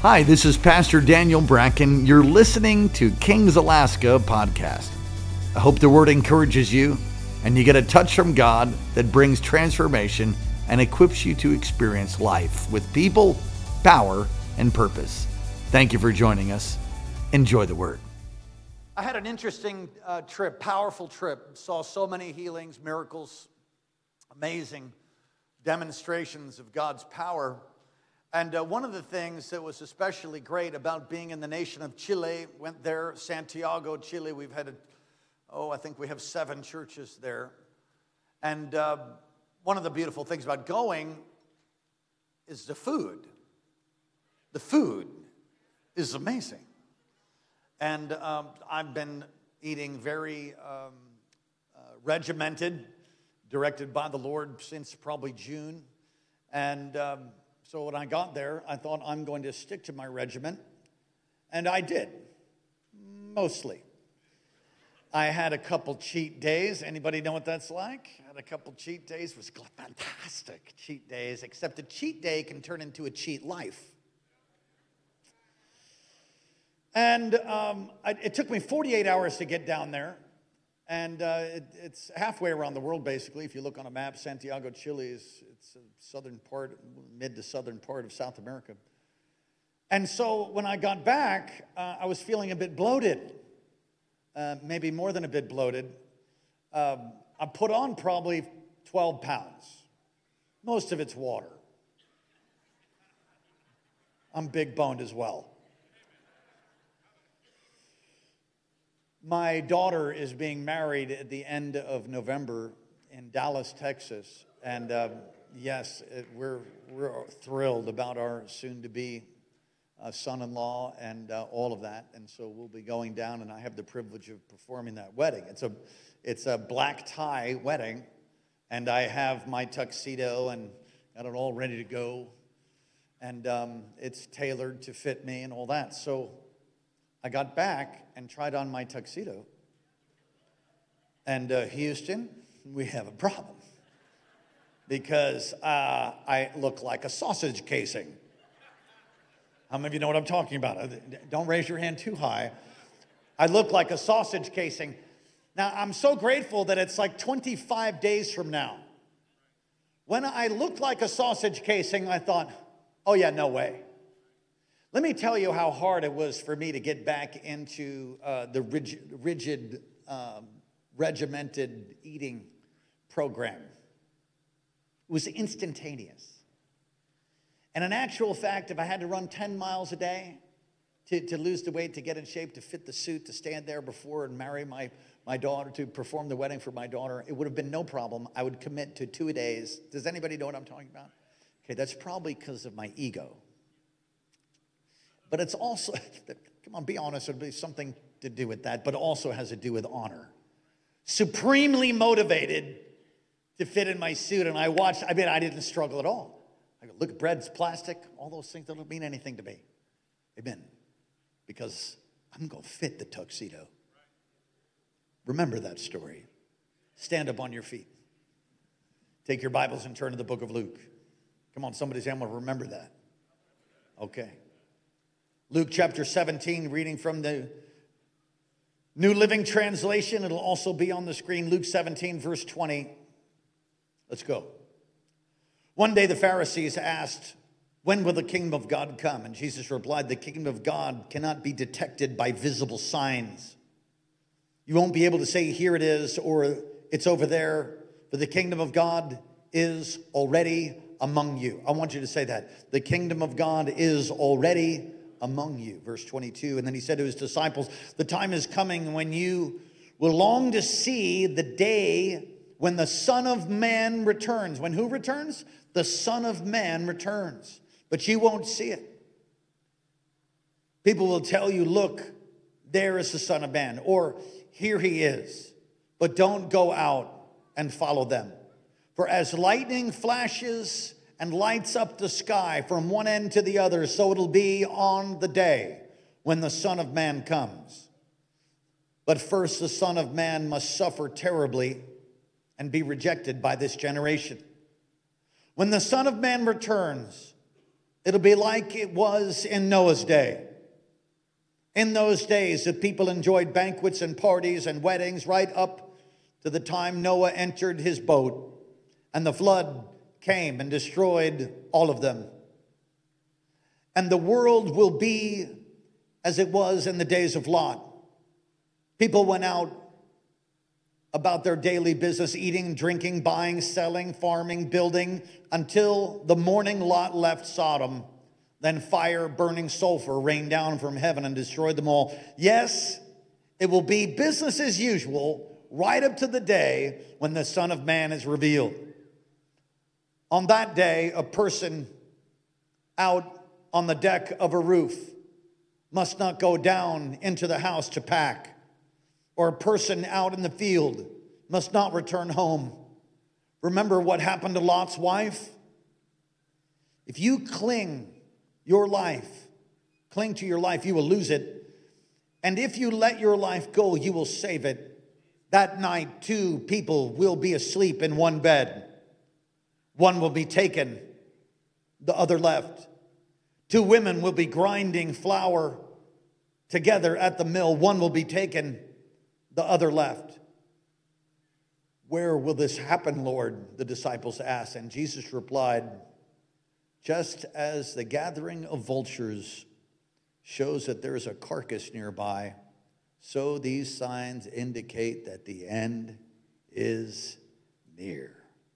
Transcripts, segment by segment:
Hi, this is Pastor Daniel Bracken. You're listening to Kings Alaska podcast. I hope the word encourages you and you get a touch from God that brings transformation and equips you to experience life with people, power, and purpose. Thank you for joining us. Enjoy the word. I had an interesting trip, powerful trip. Saw so many healings, miracles, amazing demonstrations of God's power. And one of the things that was especially great about being in the nation of Chile, went there, Santiago, Chile. We've had, I think we have 7 churches there. And one of the beautiful things about going is the food. The food is amazing. And I've been eating very regimented, directed by the Lord since probably June. And so when I got there, I thought I'm going to stick to my regimen. And I did, mostly. I had a couple cheat days. Anybody know what that's like? I had a couple cheat days. It was fantastic cheat days, except a cheat day can turn into a cheat life. And it took me 48 hours to get down there. And it's halfway around the world, basically. If you look on a map, Santiago, Chile it's a southern part, mid to southern part of South America. And so when I got back, I was feeling a bit bloated, maybe more than a bit bloated. I put on probably 12 pounds. Most of it's water. I'm big boned as well. My daughter is being married at the end of November in Dallas, Texas. And yes, we're thrilled about our soon-to-be son-in-law and all of that. And so we'll be going down, and I have the privilege of performing that wedding. It's a black tie wedding, and I have my tuxedo and got it all ready to go. And it's tailored to fit me and all that. So I got back and tried on my tuxedo. And Houston, we have a problem. Because I look like a sausage casing. How many of you know what I'm talking about? Don't raise your hand too high. I look like a sausage casing. Now, I'm so grateful that it's like 25 days from now. When I looked like a sausage casing, I thought, oh yeah, no way. Let me tell you how hard it was for me to get back into the rigid, regimented eating program. It was instantaneous. And in actual fact, if I had to run 10 miles a day to lose the weight, to get in shape, to fit the suit, to stand there before and marry my daughter, to perform the wedding for my daughter, it would have been no problem. I would commit to 2 days. Does anybody know what I'm talking about? Okay, that's probably because of my ego. But it's also, come on, be honest, it'll be something to do with that, but it also has to do with honor. Supremely motivated to fit in my suit, and I didn't struggle at all. I go, look, bread's plastic, all those things, they don't mean anything to me. Amen. Because I'm going to fit the tuxedo. Remember that story. Stand up on your feet. Take your Bibles and turn to the book of Luke. Come on, somebody say, I'm going to remember that. Okay. Luke chapter 17, reading from the New Living Translation. It'll also be on the screen. Luke 17, verse 20. Let's go. One day the Pharisees asked, when will the kingdom of God come? And Jesus replied, the kingdom of God cannot be detected by visible signs. You won't be able to say, here it is, or it's over there, for the kingdom of God is already among you. I want you to say that. The kingdom of God is already among you. Verse 22. And then he said to his disciples, the time is coming when you will long to see the day when the Son of Man returns. When who returns? The Son of Man returns. But you won't see it. People will tell you, look, there is the Son of Man, or here he is. But don't go out and follow them. For as lightning flashes and lights up the sky from one end to the other, so it'll be on the day when the Son of Man comes. But first the Son of Man must suffer terribly and be rejected by this generation. When the Son of Man returns, It'll be like it was in Noah's day. In those days, the people enjoyed banquets and parties and weddings right up to the time Noah entered his boat, and the flood came and destroyed all of them. And the world will be as it was in the days of Lot. People went out about their daily business, eating, drinking, buying, selling, farming, building, until the morning Lot left Sodom. Then fire, burning sulfur, rained down from heaven and destroyed them all. Yes, it will be business as usual right up to the day when the Son of Man is revealed. On that day, a person out on the deck of a roof must not go down into the house to pack, or a person out in the field must not return home. Remember what happened to Lot's wife? If you cling to your life, you will lose it. And if you let your life go, you will save it. That night, two people will be asleep in one bed. One will be taken, the other left. Two women will be grinding flour together at the mill. One will be taken, the other left. Where will this happen, Lord? The disciples asked. And Jesus replied, just as the gathering of vultures shows that there is a carcass nearby, so these signs indicate that the end is near.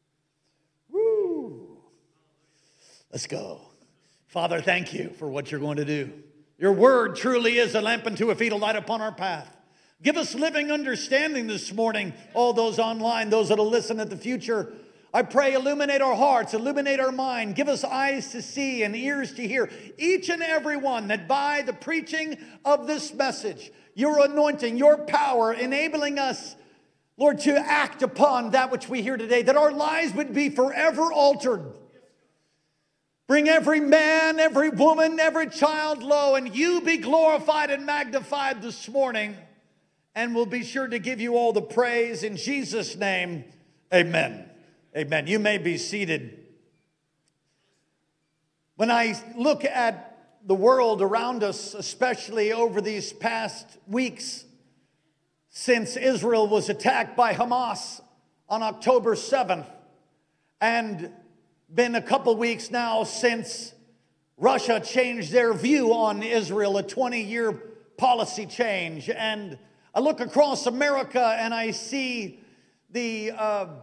Woo! Let's go. Father, thank you for what you're going to do. Your word truly is a lamp unto our feet, a light upon our path. Give us living understanding this morning, all those online, those that will listen at the future. I pray, illuminate our hearts, illuminate our mind. Give us eyes to see and ears to hear. Each and every one that by the preaching of this message, your anointing, your power, enabling us, Lord, to act upon that which we hear today, that our lives would be forever altered. Bring every man, every woman, every child low, and you be glorified and magnified this morning. And we'll be sure to give you all the praise in Jesus' name. Amen. Amen. You may be seated. When I look at the world around us, especially over these past weeks, since Israel was attacked by Hamas on October 7th, and been a couple weeks now since Russia changed their view on Israel, a 20-year policy change. And I look across America and I see the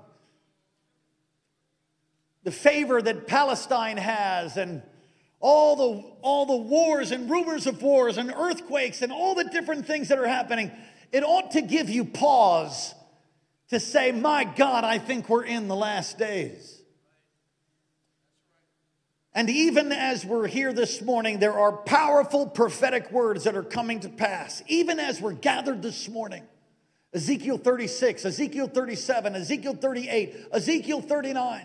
favor that Palestine has, and all the wars and rumors of wars and earthquakes and all the different things that are happening. It ought to give you pause to say, my God, I think we're in the last days. And even as we're here this morning, there are powerful prophetic words that are coming to pass. Even as we're gathered this morning, Ezekiel 36, Ezekiel 37, Ezekiel 38, Ezekiel 39.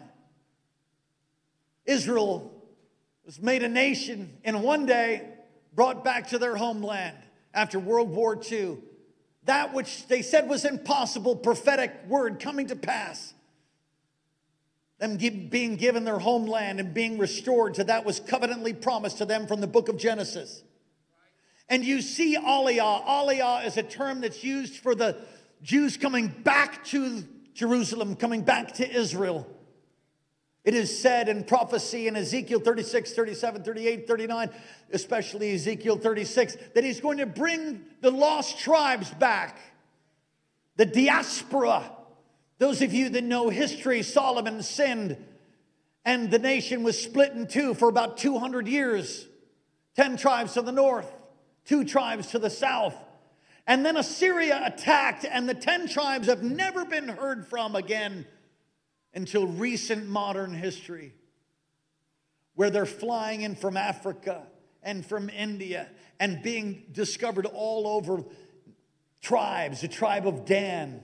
Israel was made a nation in one day, brought back to their homeland after World War II. That which they said was impossible, prophetic word coming to pass. Them being given their homeland and being restored to that was covenantly promised to them from the book of Genesis. And you see Aliyah. Aliyah is a term that's used for the Jews coming back to Jerusalem, coming back to Israel. It is said in prophecy in Ezekiel 36, 37, 38, 39, especially Ezekiel 36, that he's going to bring the lost tribes back, the diaspora. Those of you that know history, Solomon sinned, and the nation was split in two for about 200 years. 10 tribes to the north, 2 tribes to the south. And then Assyria attacked, and the 10 tribes have never been heard from again until recent modern history, where they're flying in from Africa and from India and being discovered all over tribes, the tribe of Dan.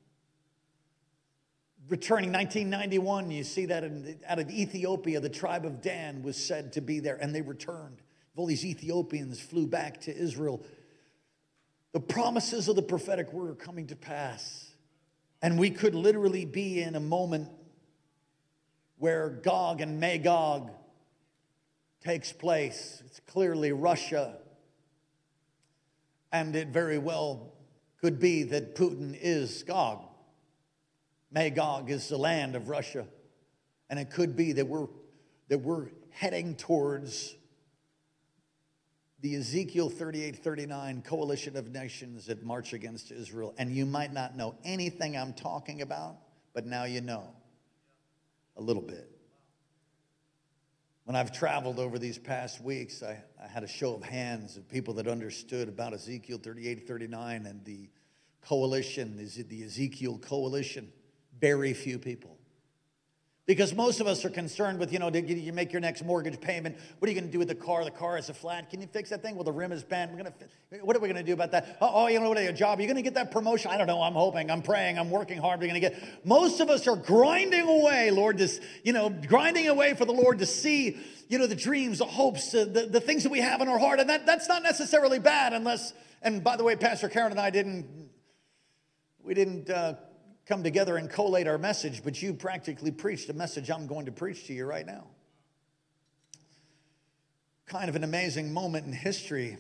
Returning 1991, you see that out of Ethiopia, the tribe of Dan was said to be there, and they returned. All these Ethiopians flew back to Israel. The promises of the prophetic word are coming to pass. And we could literally be in a moment where Gog and Magog, takes place. It's clearly Russia. And it very well could be that Putin is Gog. Magog is the land of Russia. And it could be that we're heading towards the Ezekiel 38-39 coalition of nations that march against Israel. And you might not know anything I'm talking about, but now you know a little bit. When I've traveled over these past weeks, I had a show of hands of people that understood about Ezekiel 38-39 and the coalition, the Ezekiel coalition. Very few people. Because most of us are concerned with, did you make your next mortgage payment? What are you going to do with the car? The car is a flat. Can you fix that thing? Well, the rim is bent. What are we going to do about that? Oh, what a job. Are you going to get that promotion? I don't know. I'm hoping. I'm praying. I'm working hard. We're going to get. Most of us are grinding away, Lord, grinding away for the Lord to see, the dreams, the hopes, the things that we have in our heart. And that's not necessarily bad unless, and by the way, Pastor Karen and I we didn't come together and collate our message, but you practically preached a message I'm going to preach to you right now. Kind of an amazing moment in history.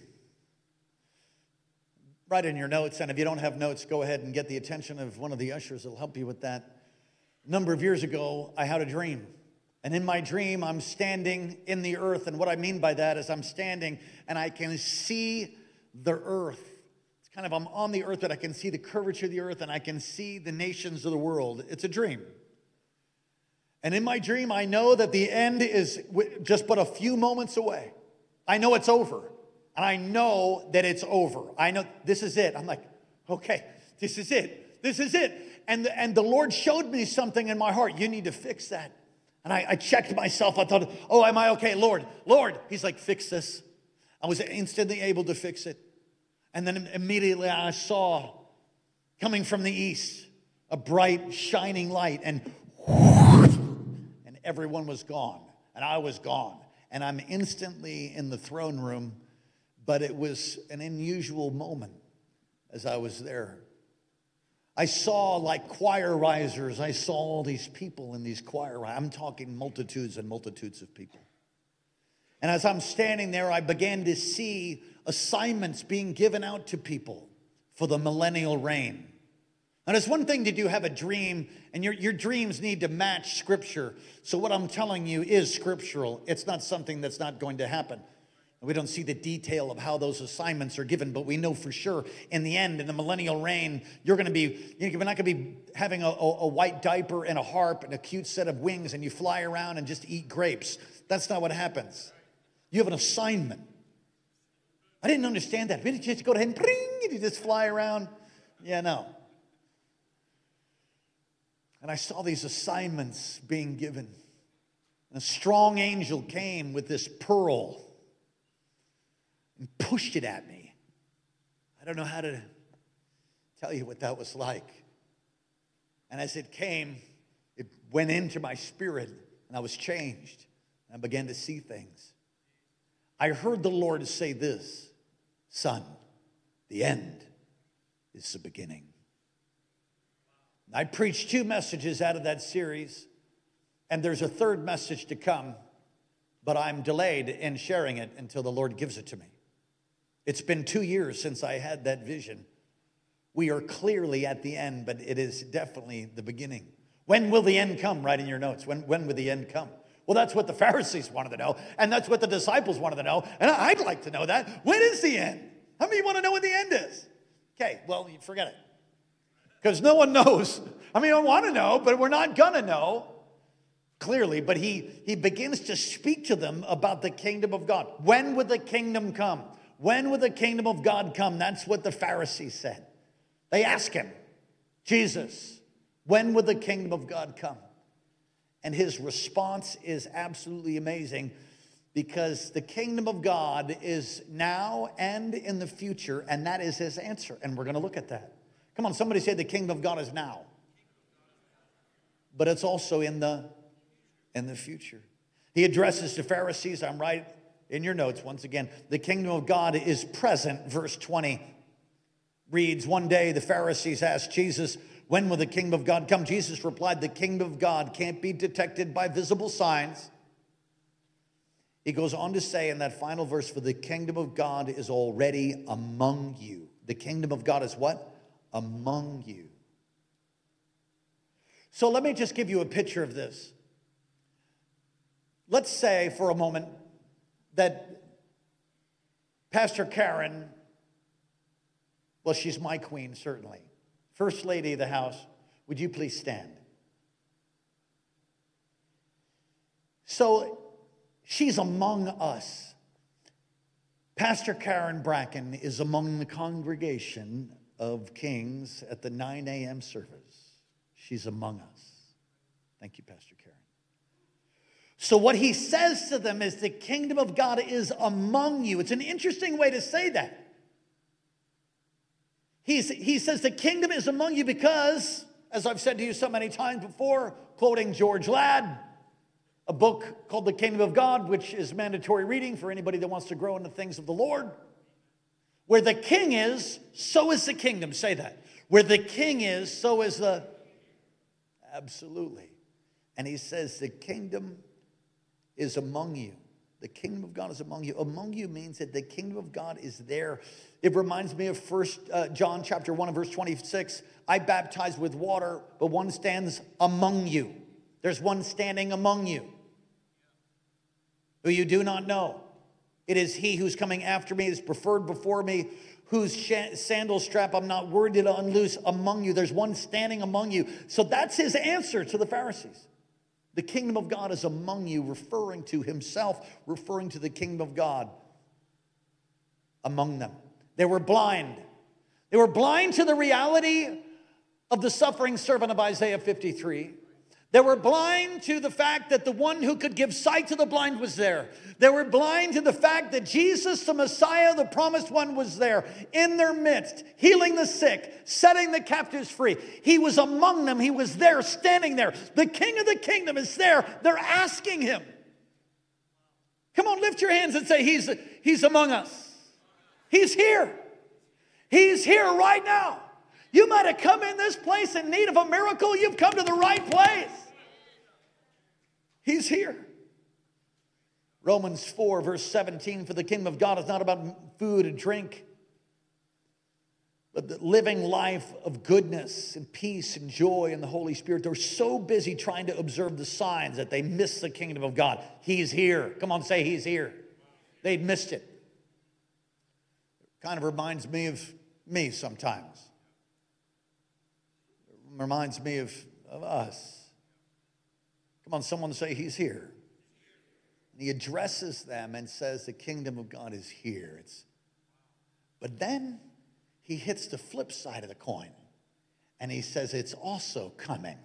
Write in your notes, and if you don't have notes, go ahead and get the attention of one of the ushers that'll help you with that. A number of years ago, I had a dream. And in my dream, I'm standing in the earth. And what I mean by that is I'm standing and I can see the earth. I'm on the earth, but I can see the curvature of the earth and I can see the nations of the world. It's a dream. And in my dream, I know that the end is just but a few moments away. I know it's over. And I know that it's over. I know this is it. I'm like, okay, this is it. This is it. And the Lord showed me something in my heart. You need to fix that. And I checked myself. I thought, oh, am I okay? Lord. He's like, fix this. I was instantly able to fix it. And then immediately I saw coming from the east a bright shining light and everyone was gone and I was gone. And I'm instantly in the throne room, but it was an unusual moment as I was there. I saw like choir risers. I saw all these people in these choir. I'm talking multitudes and multitudes of people. And as I'm standing there, I began to see assignments being given out to people for the millennial reign. And it's one thing to have a dream, and your dreams need to match Scripture. So what I'm telling you is scriptural. It's not something that's not going to happen. We don't see the detail of how those assignments are given, but we know for sure in the end, in the millennial reign, you're not going to be having a white diaper and a harp and a cute set of wings and you fly around and just eat grapes. That's not what happens. You have an assignment. I didn't understand that. You just go ahead and pring, and you just fly around. Yeah, no. And I saw these assignments being given. And a strong angel came with this pearl and pushed it at me. I don't know how to tell you what that was like. And as it came, it went into my spirit, and I was changed. And I began to see things. I heard the Lord say this, son, the end is the beginning. I preached 2 messages out of that series, and there's a third message to come, but I'm delayed in sharing it until the Lord gives it to me. It's been 2 years since I had that vision. We are clearly at the end, but it is definitely the beginning. When will the end come? Write in your notes. When will the end come? Well, that's what the Pharisees wanted to know, and that's what the disciples wanted to know, and I'd like to know that. When is the end? How many of you want to know when the end is? Okay, well, forget it. Because no one knows. I want to know, but we're not going to know clearly. But he begins to speak to them about the kingdom of God. When would the kingdom come? When would the kingdom of God come? That's what the Pharisees said. They asked him, Jesus, when would the kingdom of God come? And his response is absolutely amazing, because the kingdom of God is now and in the future, and that is his answer. And we're going to look at that. Come on, somebody say the kingdom of God is now. But it's also in the future. He addresses the Pharisees. I'm right in your notes once again. The kingdom of God is present. Verse 20 reads, one day the Pharisees asked Jesus, when will the kingdom of God come? Jesus replied, the kingdom of God can't be detected by visible signs. He goes on to say in that final verse, for the kingdom of God is already among you. The kingdom of God is what? Among you. So let me just give you a picture of this. Let's say for a moment that Pastor Karen, well, she's my queen, certainly. First lady of the house, would you please stand? So she's among us. Pastor Karen Bracken is among the congregation of kings at the 9 a.m. service. She's among us. Thank you, Pastor Karen. So what he says to them is the kingdom of God is among you. It's an interesting way to say that. He says the kingdom is among you because, as I've said to you so many times before, quoting George Ladd, a book called The Kingdom of God, which is mandatory reading for anybody that wants to grow in the things of the Lord. Where the king is, so is the kingdom. Say that. Where the king is, so is the... Absolutely. And he says the kingdom is among you. The kingdom of God is among you. Among you means that the kingdom of God is there. It reminds me of 1 John chapter 1 and verse 26. I baptize with water, but one stands among you. There's one standing among you who you do not know. It is he who's coming after me, is preferred before me, whose sandal strap I'm not worthy to unloose among you. There's one standing among you. So that's his answer to the Pharisees. The kingdom of God is among you, referring to himself, referring to the kingdom of God among them. They were blind. They were blind to the reality of the suffering servant of Isaiah 53. They were blind to the fact that the one who could give sight to the blind was there. They were blind to the fact that Jesus, the Messiah, the promised one, was there in their midst, healing the sick, setting the captives free. He was among them. He was there, standing there. The King of the kingdom is there. They're asking him. Come on, lift your hands and say, he's among us. He's here. He's here right now. You might have come in this place in need of a miracle. You've come to the right place. He's here. Romans 4, verse 17, for the kingdom of God is not about food and drink, but the living life of goodness and peace and joy in the Holy Spirit. They're so busy trying to observe the signs that they miss the kingdom of God. He's here. Come on, say he's here. They'd missed it. Kind of reminds me of me sometimes. It reminds me of us. Come on, someone say he's here. And he addresses them and says the kingdom of God is here. But then he hits the flip side of the coin. And he says it's also coming.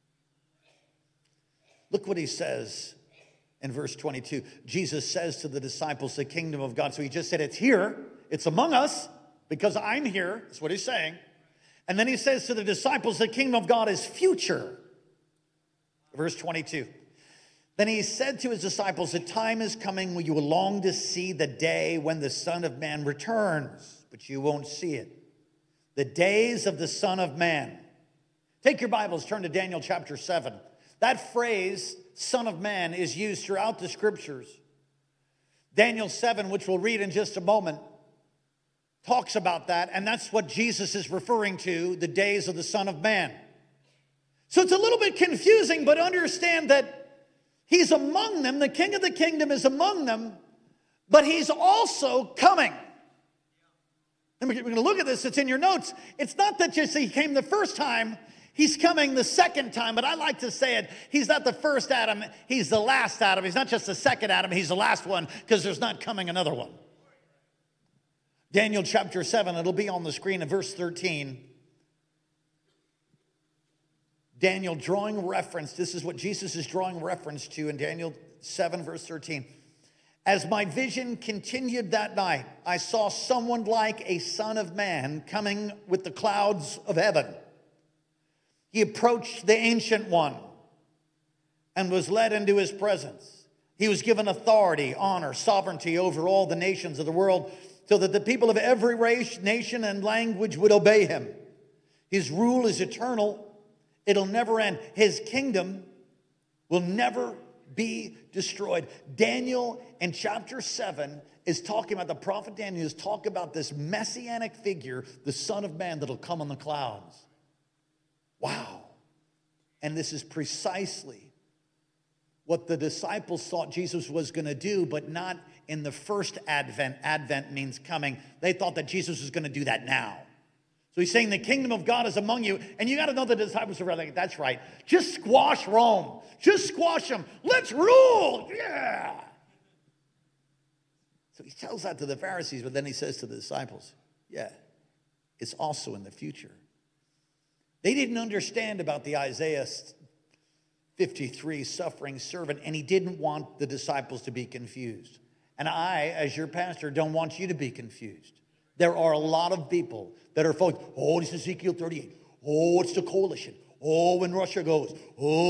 Look what he says in verse 22. Jesus says to the disciples, the kingdom of God. So he just said it's here. It's among us because I'm here. That's what he's saying. And then he says to the disciples, the kingdom of God is future. Verse 22. Then he said to his disciples, the time is coming when you will long to see the day when the Son of Man returns, but you won't see it. The days of the Son of Man. Take your Bibles, turn to Daniel chapter 7. That phrase, Son of Man, is used throughout the scriptures. Daniel 7, which we'll read in just a moment, talks about that, and that's what Jesus is referring to, the days of the Son of Man. So it's a little bit confusing, but understand that he's among them. The King of the kingdom is among them, but he's also coming. And we're going to look at this. It's in your notes. It's not that just he came the first time. He's coming the second time, but I like to say it. He's not the first Adam. He's the last Adam. He's not just the second Adam. He's the last one because there's not coming another one. Daniel chapter 7, it'll be on the screen in verse 13. Daniel drawing reference, this is what Jesus is drawing reference to in Daniel 7, verse 13. As my vision continued that night, I saw someone like a son of man coming with the clouds of heaven. He approached the Ancient One and was led into his presence. He was given authority, honor, sovereignty over all the nations of the world, so that the people of every race, nation, and language would obey him. His rule is eternal. It'll never end. His kingdom will never be destroyed. Daniel in chapter 7 is talking about, the prophet Daniel is talking about this messianic figure, the Son of Man that'll come on the clouds. Wow. And this is precisely what the disciples thought Jesus was going to do, but not in the first advent. Advent means coming. They thought that Jesus was going to do that now. So he's saying the kingdom of God is among you. And you got to know the disciples are like, that's right. Just squash Rome. Just squash them. Let's rule. Yeah. So he tells that to the Pharisees, but then he says to the disciples, yeah, it's also in the future. They didn't understand about the Isaiah 53 suffering servant, and he didn't want the disciples to be confused. And I, as your pastor, don't want you to be confused. There are a lot of people that are focused, oh, this is Ezekiel 38. Oh, it's the coalition. Oh, when Russia goes.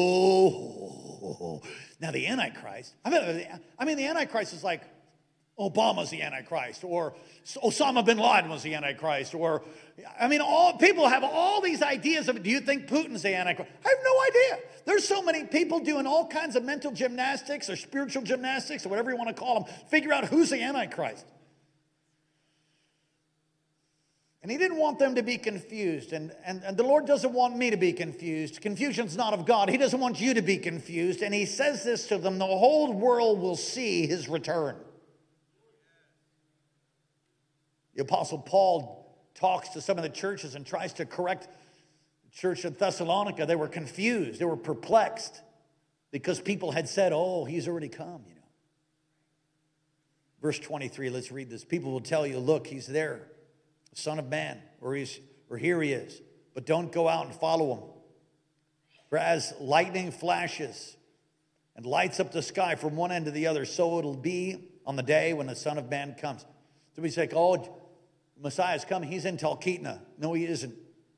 Oh. Now the Antichrist, I mean, the Antichrist is like, Obama's the Antichrist, or Osama bin Laden was the Antichrist, or, I mean, all people have all these ideas of, do you think Putin's the Antichrist? I have no idea. There's so many people doing all kinds of mental gymnastics or spiritual gymnastics or whatever you want to call them, figure out who's the Antichrist. And he didn't want them to be confused, and the Lord doesn't want me to be confused. Confusion's not of God. He doesn't want you to be confused, and he says this to them, the whole world will see his return. The Apostle Paul talks to some of the churches and tries to correct the church of Thessalonica. They were confused. They were perplexed because people had said, oh, he's already come, you know. Verse 23, let's read this. People will tell you, look, he's there, the Son of Man, or here he is. But don't go out and follow him. For as lightning flashes and lights up the sky from one end to the other, so it'll be on the day when the Son of Man comes. So we say, oh, Messiah's coming. He's in Talkeetna. No, he isn't.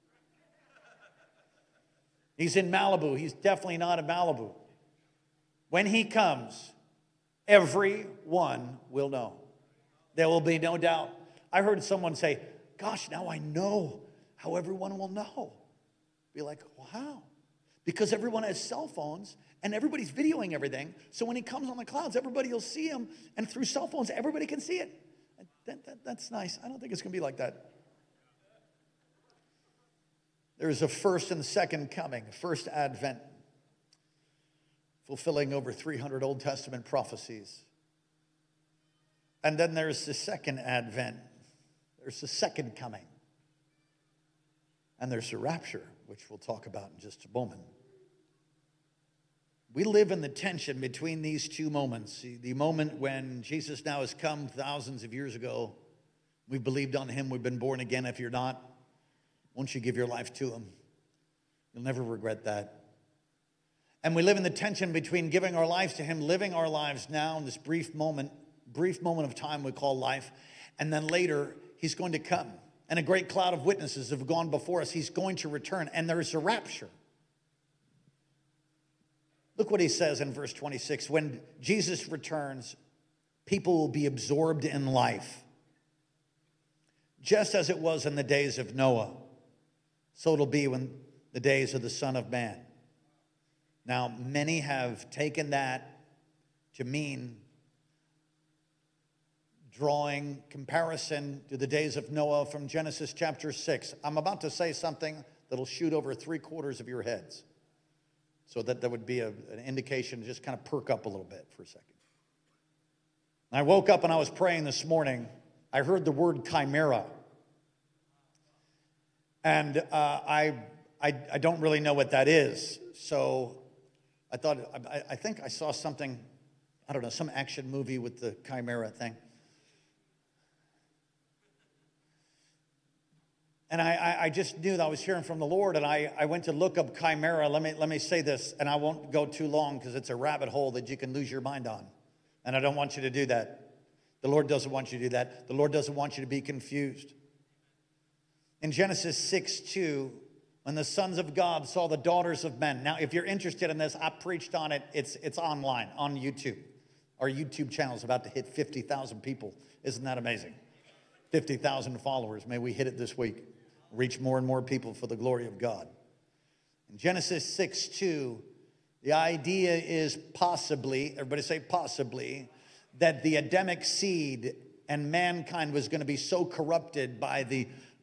He's in Malibu. He's definitely not in Malibu. When he comes, everyone will know. There will be no doubt. I heard someone say, gosh, now I know how everyone will know. Be like, well, how? Because everyone has cell phones and everybody's videoing everything. So when he comes on the clouds, everybody will see him. And through cell phones, everybody can see it. That's nice. I don't think it's going to be like that. There's a first and second coming, first advent, fulfilling over 300 Old Testament prophecies. And then there's the second advent. There's the second coming. And there's the rapture, which we'll talk about in just a moment. We live in the tension between these two moments. The moment when Jesus now has come thousands of years ago. We've believed on him. We've been born again. If you're not, won't you give your life to him? You'll never regret that. And we live in the tension between giving our lives to him, living our lives now in this brief moment of time we call life. And then later, he's going to come. And a great cloud of witnesses have gone before us. He's going to return. And there is a rapture. Look what he says in verse 26. When Jesus returns, people will be absorbed in life. Just as it was in the days of Noah, so it'll be when the days of the Son of Man. Now, many have taken that to mean drawing comparison to the days of Noah from Genesis chapter 6. I'm about to say something that'll shoot over 3/4 of your heads. So that would be an indication to just kind of perk up a little bit for a second. I woke up and I was praying this morning. I heard the word chimera. And I don't really know what that is. So I thought, I think I saw something, I don't know, some action movie with the chimera thing. And I just knew that I was hearing from the Lord, and I went to look up chimera. Let me say this, and I won't go too long because it's a rabbit hole that you can lose your mind on. And I don't want you to do that. The Lord doesn't want you to do that. The Lord doesn't want you to be confused. In Genesis 6:2, when the sons of God saw the daughters of men. Now, if you're interested in this, I preached on it. It's online, on YouTube. Our YouTube channel is about to hit 50,000 people. Isn't that amazing? 50,000 followers. May we hit it this week. Reach more and more people for the glory of God. In Genesis 6:2, The idea is possibly, everybody say possibly, that the Adamic seed and mankind was going to be so corrupted by the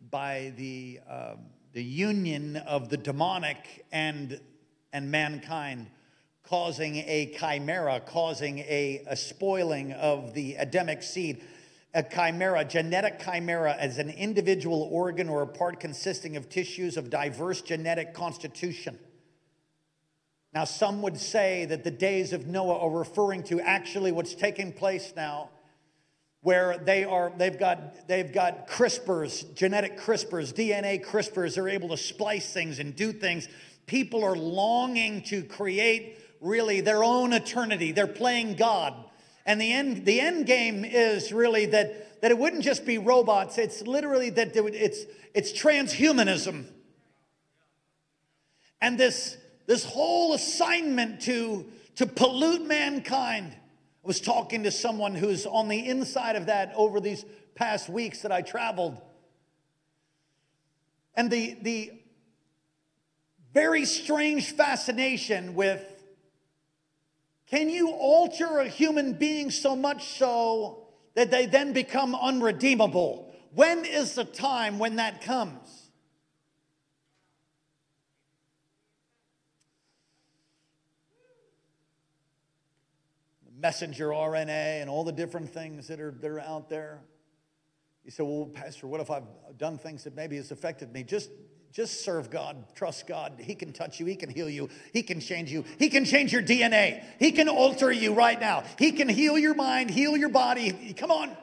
union of the demonic and mankind, causing a chimera, causing a spoiling of the Adamic seed. A chimera, genetic chimera, as an individual organ or a part consisting of tissues of diverse genetic constitution. Now, some would say that the days of Noah are referring to actually what's taking place now, where they've got CRISPRs, genetic CRISPRs, DNA CRISPRs. They're able to splice things and do things. People are longing to create really their own eternity. They're playing God. And the end game is really that it wouldn't just be robots. It's literally that it's transhumanism. And this whole assignment to pollute mankind. I was talking to someone who's on the inside of that over these past weeks that I traveled. And the very strange fascination with, can you alter a human being so much so that they then become unredeemable? When is the time when that comes? Messenger RNA and all the different things that are out there. You say, well, Pastor, what if I've done things that maybe has affected me? Just serve God, trust God. He can touch you, He can heal you, He can change you, He can change your DNA, He can alter you right now, He can heal your mind, heal your body. Come on.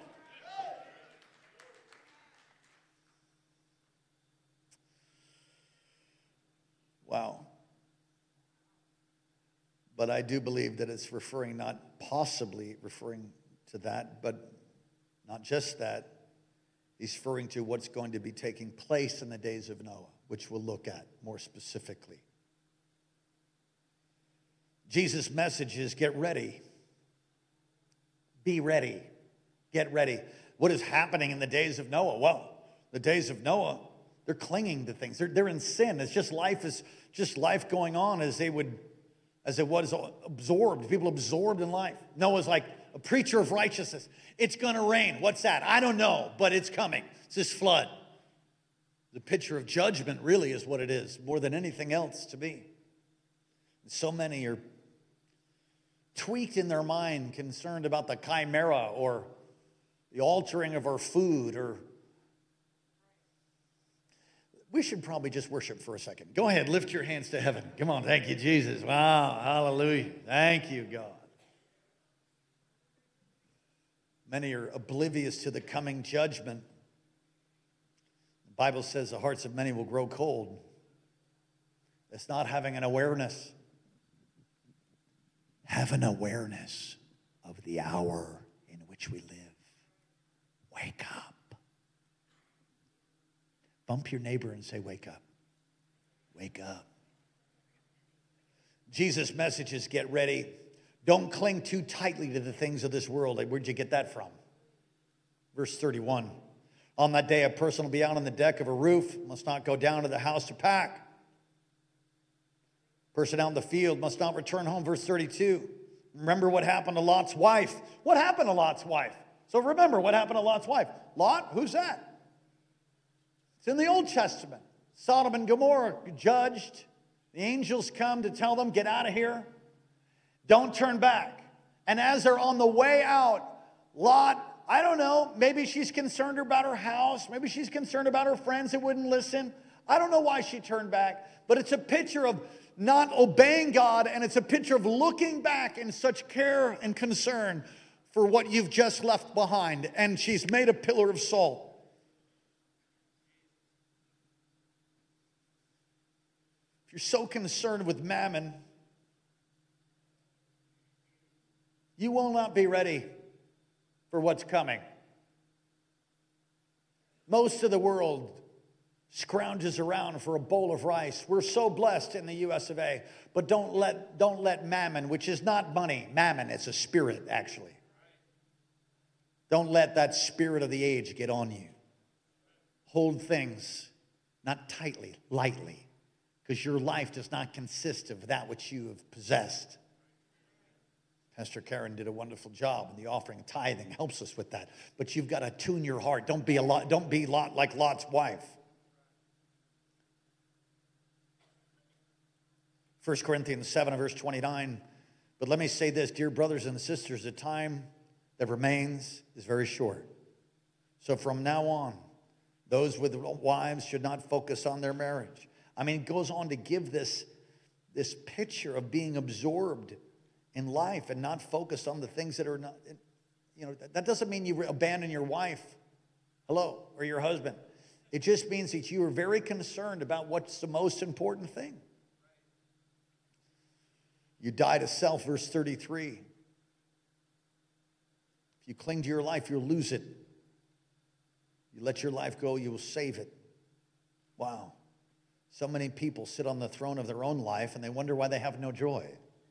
Wow. But I do believe that it's referring, not possibly referring to that, but not just that. He's referring to what's going to be taking place in the days of Noah, which we'll look at more specifically. Jesus' message is get ready. Be ready. Get ready. What is happening in the days of Noah? Well, the days of Noah, they're clinging to things. They're in sin. It's just life going on as it was absorbed. People absorbed in life. Noah's like a preacher of righteousness. It's going to rain. What's that? I don't know, but it's coming. It's this flood. The picture of judgment really is what it is, more than anything else to me. So many are tweaked in their mind, concerned about the chimera or the altering of our food. Or we should probably just worship for a second. Go ahead, lift your hands to heaven. Come on, thank you, Jesus. Wow, hallelujah. Thank you, God. Many are oblivious to the coming judgment. The Bible says the hearts of many will grow cold. It's not having an awareness. Have an awareness of the hour in which we live. Wake up. Bump your neighbor and say, wake up. Wake up. Jesus' message is get ready. Don't cling too tightly to the things of this world. Where'd you get that from? Verse 31. On that day, a person will be out on the deck of a roof, must not go down to the house to pack. Person out in the field must not return home. Verse 32. Remember what happened to Lot's wife. What happened to Lot's wife? So remember what happened to Lot's wife. Lot, who's that? It's in the Old Testament. Sodom and Gomorrah judged. The angels come to tell them, get out of here. Don't turn back. And as they're on the way out, Lot, I don't know, maybe she's concerned about her house. Maybe she's concerned about her friends that wouldn't listen. I don't know why she turned back. But it's a picture of not obeying God, and it's a picture of looking back in such care and concern for what you've just left behind. And she's made a pillar of salt. If you're so concerned with mammon, you will not be ready for what's coming. Most of the world scrounges around for a bowl of rice. We're so blessed in the US of A. But don't let mammon, which is not money, mammon, it's a spirit actually. Don't let that spirit of the age get on you. Hold things not tightly, lightly. because your life does not consist of that which you have possessed. Pastor Karen did a wonderful job, and the offering and tithing helps us with that. But you've got to tune your heart. Don't be like Lot's wife. 1 Corinthians 7, verse 29. But let me say this, dear brothers and sisters, the time that remains is very short. So from now on, those with wives should not focus on their marriage. I mean, it goes on to give this picture of being absorbed in life and not focused on the things that are not, that doesn't mean you abandon your wife, or your husband. It just means that you are very concerned about what's the most important thing. You die to self, verse 33. If you cling to your life, you'll lose it. You let your life go, you will save it. Wow. So many people sit on the throne of their own life and they wonder why they have no joy.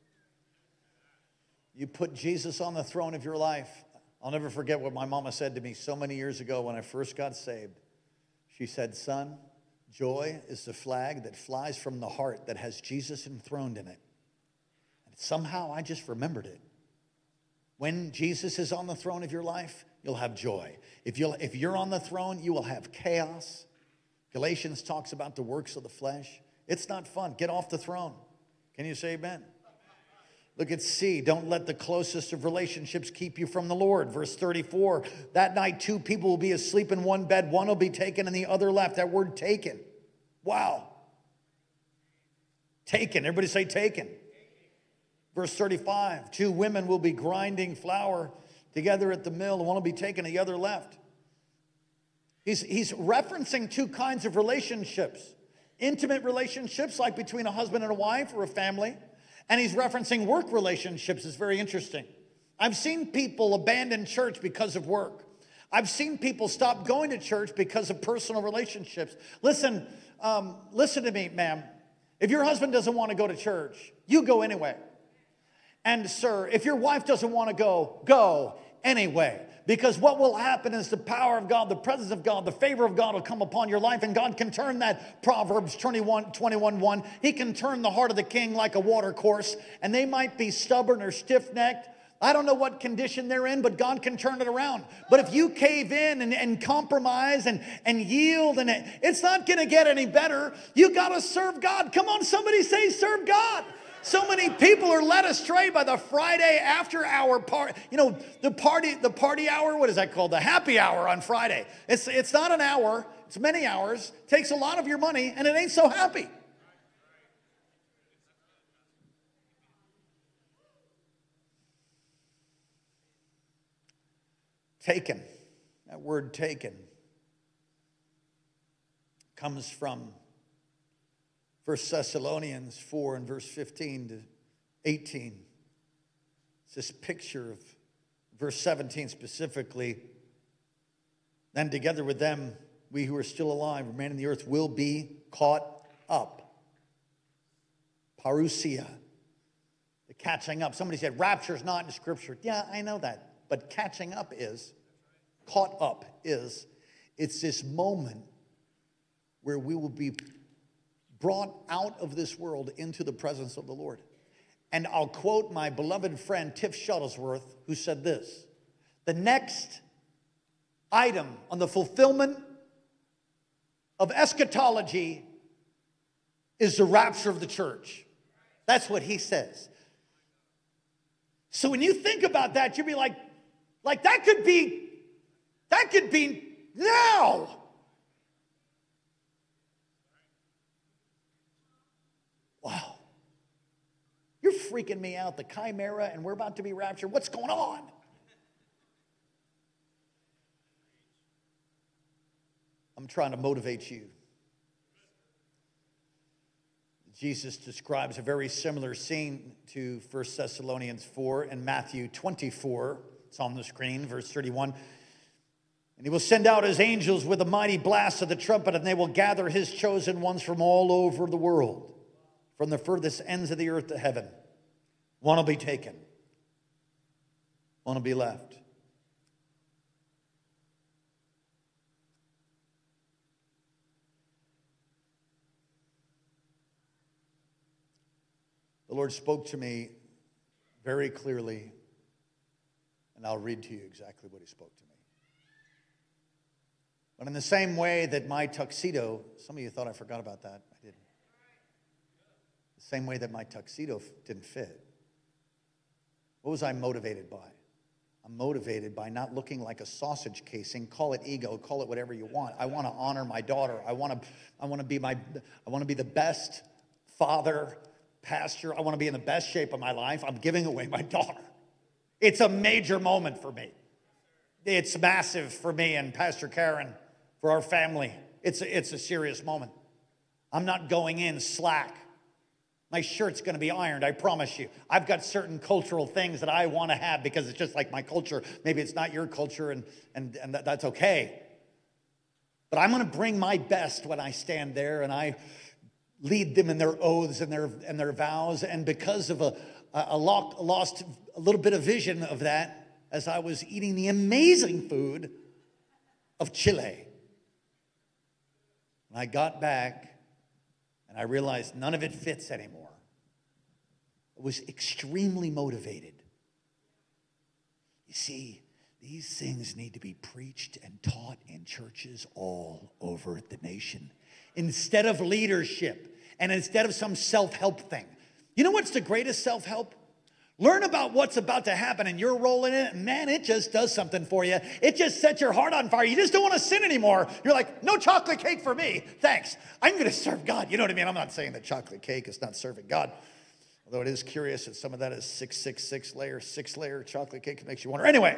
You put Jesus on the throne of your life. I'll never forget what my mama said to me so many years ago when I first got saved. She said, son, joy is the flag that flies from the heart that has Jesus enthroned in it. And somehow I just remembered it. When Jesus is on the throne of your life, you'll have joy. If you're on the throne, you will have chaos. Galatians talks about the works of the flesh. It's not fun. Get off the throne. Can you say amen? Look at C. Don't let the closest of relationships keep you from the Lord. Verse 34. That night, two people will be asleep in one bed. One will be taken and the other left. That word taken. Wow. Taken. Everybody say taken. Verse 35. Two women will be grinding flour together at the mill. One will be taken and the other left. He's referencing two kinds of relationships. Intimate relationships like between a husband and a wife or a family. And he's referencing work relationships. It's very interesting. I've seen people abandon church because of work. I've seen people stop going to church because of personal relationships. Listen to me, ma'am. If your husband doesn't want to go to church, you go anyway. And sir, if your wife doesn't want to go anyway. Because what will happen is the power of God, the presence of God, the favor of God will come upon your life, and God can turn that Proverbs 21:1. He can turn the heart of the king like a water course, and they might be stubborn or stiff-necked. I don't know what condition they're in, but God can turn it around. But if you cave in and compromise and yield, and it's not going to get any better. You got to serve God. Come on, somebody say serve God. So many people are led astray by the Friday after hour party. The party hour, what is that called? The happy hour on Friday. It's not an hour, it's many hours. Takes a lot of your money, and it ain't so happy. Taken. That word taken comes from 1 Thessalonians 4 and verse 15 to 18. It's this picture of verse 17 specifically. Then together with them, we who are still alive, remain in the earth, will be caught up. Parousia. The catching up. Somebody said rapture is not in Scripture. Yeah, I know that. But catching up is, caught up is, it's this moment where we will be brought out of this world into the presence of the Lord. And I'll quote my beloved friend Tiff Shuttlesworth, who said this: the next item on the fulfillment of eschatology is the rapture of the church. That's what he says. So when you think about that, you'll be like that could be now. Wow. You're freaking me out. The chimera, and we're about to be raptured. What's going on? I'm trying to motivate you. Jesus describes a very similar scene to 1 Thessalonians 4 and Matthew 24. It's on the screen, verse 31. And he will send out his angels with a mighty blast of the trumpet, and they will gather his chosen ones from all over the world, from the furthest ends of the earth to heaven. One will be taken. One will be left. The Lord spoke to me very clearly, and I'll read to you exactly what he spoke to me. But in the same way that my tuxedo, some of you thought I forgot about that. I didn't. The same way that my tuxedo didn't fit. What was I motivated by? I'm motivated by not looking like a sausage casing. Call it ego, call it whatever you want. I want to honor my daughter. I want to be the best father, pastor. I want to be in the best shape of my life. I'm giving away my daughter. It's a major moment for me. It's massive for me and Pastor Karen, for our family. It's a serious moment. I'm not going in slack. My shirt's going to be ironed, I promise you. I've got certain cultural things that I want to have because it's just like my culture. Maybe it's not your culture, and that's okay. But I'm going to bring my best when I stand there, and I lead them in their oaths and their vows. And because of lost a little bit of vision of that, as I was eating the amazing food of Chile, and I got back, and I realized none of it fits anymore. I was extremely motivated. You see, these things need to be preached and taught in churches all over the nation. Instead of leadership and instead of some self-help thing. You know what's the greatest self-help? Learn about what's about to happen and your role in it. And man, it just does something for you. It just sets your heart on fire. You just don't want to sin anymore. You're like, no chocolate cake for me. Thanks. I'm going to serve God. You know what I mean? I'm not saying that chocolate cake is not serving God. Although it is curious that some of that is 6-layer chocolate cake. It makes you wonder. Anyway.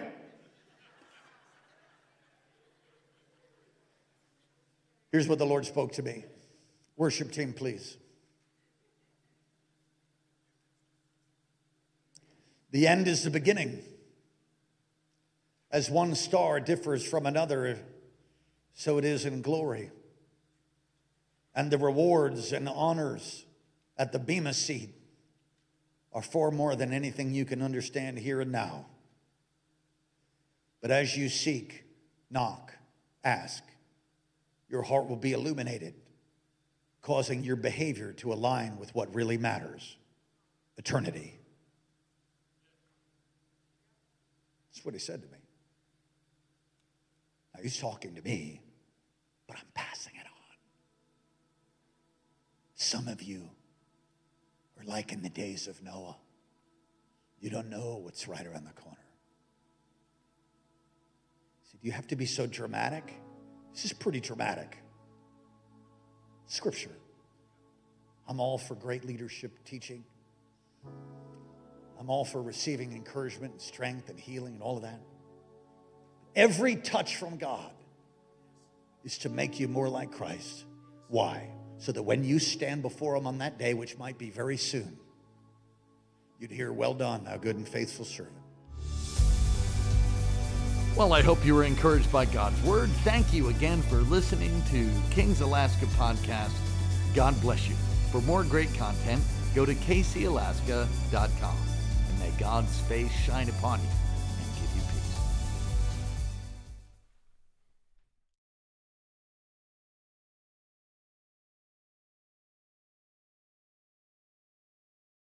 Here's what the Lord spoke to me. Worship team, please. The end is the beginning. As one star differs from another, so it is in glory. And the rewards and honors at the Bema seat are far more than anything you can understand here and now. But as you seek, knock, ask, your heart will be illuminated, causing your behavior to align with what really matters, eternity. That's what he said to me. Now, he's talking to me, but I'm passing it on. Some of you are like in the days of Noah. You don't know what's right around the corner. So do you have to be so dramatic? This is pretty dramatic. Scripture. I'm all for great leadership teaching. I'm all for receiving encouragement and strength and healing and all of that. Every touch from God is to make you more like Christ. Why? So that when you stand before him on that day, which might be very soon, you'd hear, well done, thou good and faithful servant. Well, I hope you were encouraged by God's word. Thank you again for listening to King's Alaska Podcast. God bless you. For more great content, go to kcalaska.com. And may God's face shine upon you